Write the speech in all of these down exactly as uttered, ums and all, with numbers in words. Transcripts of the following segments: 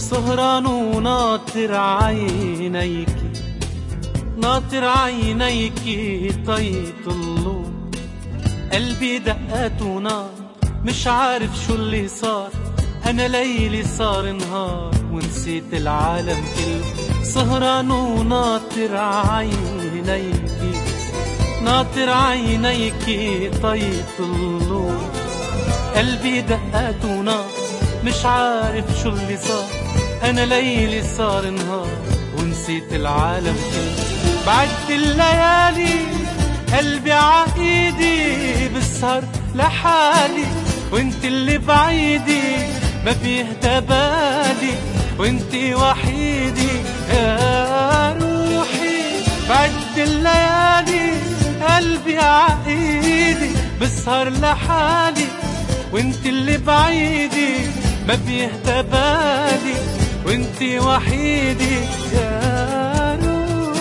سهران وناطر عينيك، ناطر عينيك طيطلوا قلبي دقات ونار، مش عارف شو اللي صار. أنا ليلي صار نهار ونسيت العالم كله. سهران وناطر عينيك، ناطر عينيك طيطلوا قلبي دقات ونار، مش عارف شو اللي صار. أنا ليلي صار نهار ونسيت العالم كله. بعد الليالي قلبي عايدي بسهر لحالي، وانت اللي بعيدي ما بيهدى بالي، وانت وحيدي يا روحي. بعد الليالي قلبي عايدي بسهر لحالي، وانت اللي بعيدي ما بيهدى بالي، وانت وحيدي يا روحي.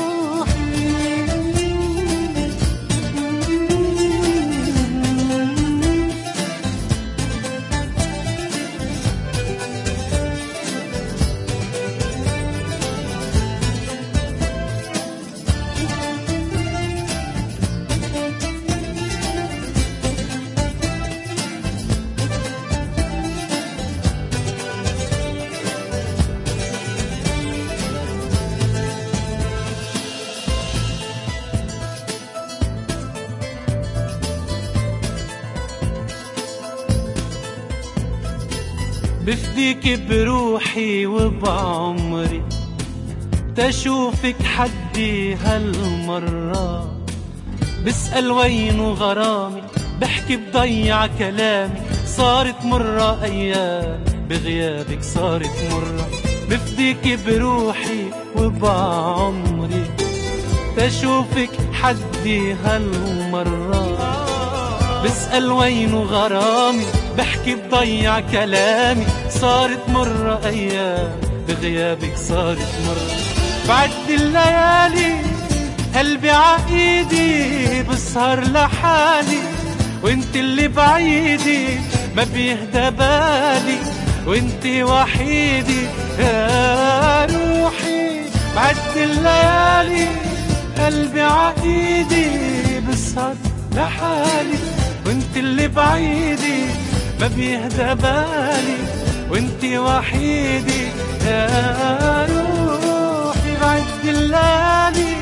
بفديك بروحي وبعمري تشوفك حدي هالمرة. بسأل وينو غرامي، بحكي بضيع كلامي، صارت مرة أيام بغيابك صارت مرة. بفديك بروحي وبعمري تشوفك حدي هالمرة. بسأل وينو غرامي، بحكي بضيع كلامي، صارت مرة أيام بغيابك صارت مرة. بعد الليالي قلبي عايدي بسهر لحالي، وانت اللي بعيدي ما بيهدى بالي، وانت وحيدي يا روحي. بعد الليالي قلبي عايدي بسهر لحالي، وانت اللي بعيدي ما بيهدى بالي، وانت وحيدي يا روحي. بعد الليالي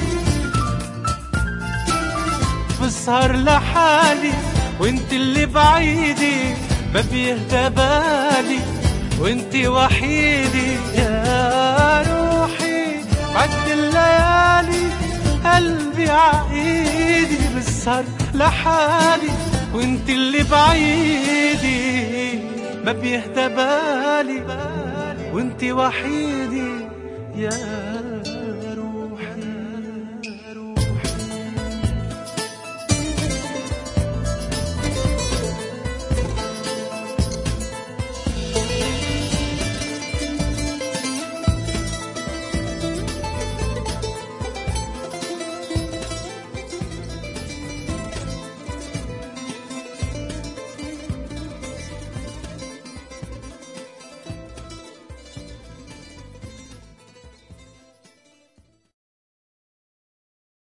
بسهر لحالي، وانت اللي بعيدي ما بيهدى بالي، وانت وحيدي يا روحي. بعد الليالي قلبي عايدي بسهر لحالي، وانت اللي بعيدي ما بيهدى بالي، وانت وحيدي يا